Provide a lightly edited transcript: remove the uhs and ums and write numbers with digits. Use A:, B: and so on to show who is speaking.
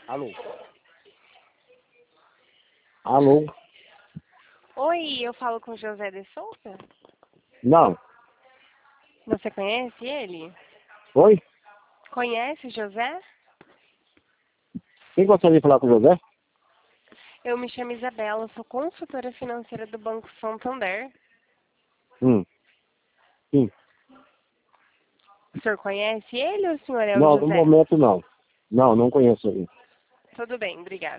A: Alô? Alô?
B: Oi, eu falo com José de Souza?
A: Não.
B: Você conhece ele?
A: Oi?
B: Conhece o José?
A: Quem gostaria de falar com o José?
B: Eu me chamo Isabela, sou consultora financeira do Banco Santander.
A: Sim.
B: O senhor conhece ele ou o senhor é o
A: Não, no
B: José?
A: momento não. Não conheço ele.
B: Tudo bem, obrigada.